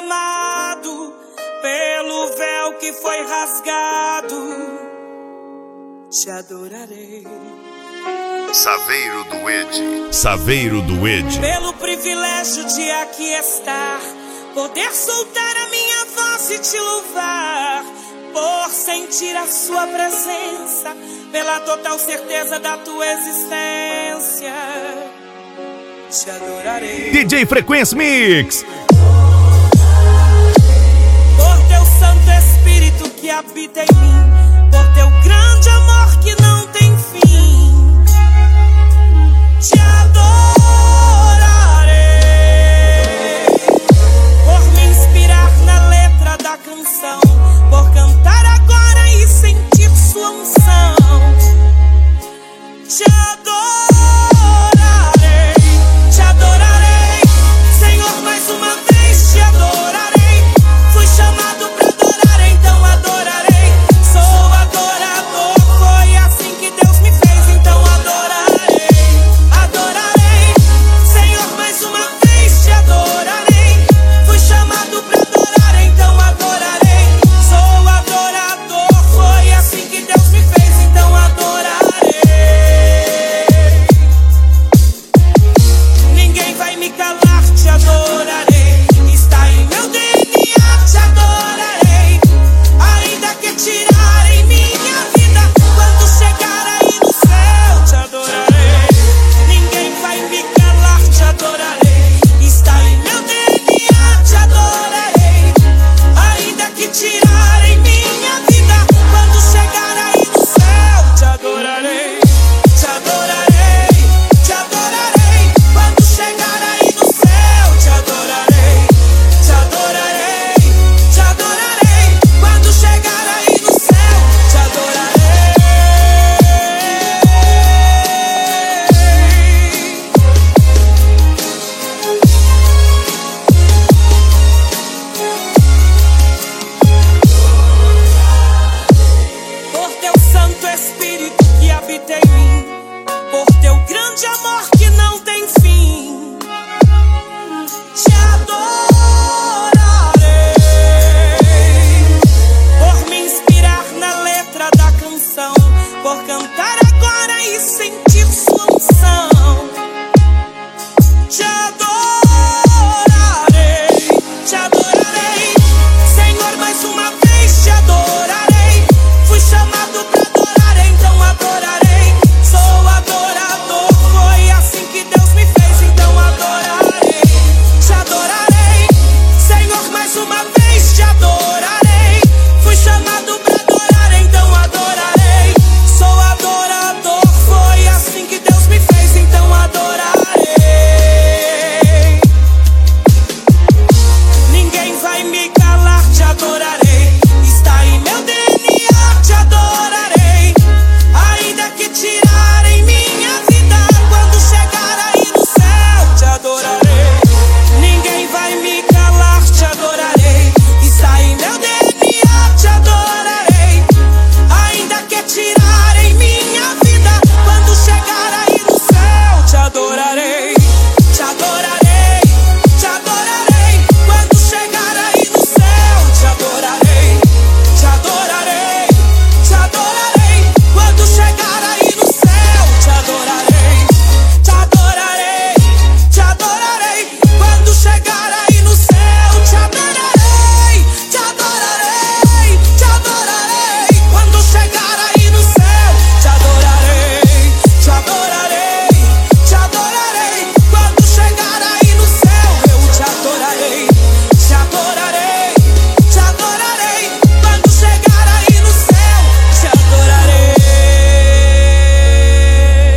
derramado, pelo véu que foi rasgado, te adorarei. Saveiro do Ed. Saveiro do Ed. Pelo privilégio de aqui estar, poder soltar a minha voz e te louvar, por sentir a sua presença, pela total certeza da tua existência, te adorarei. DJ Frequência Mix. Por teu Santo Espírito que habita em mim, por teu grande amor que não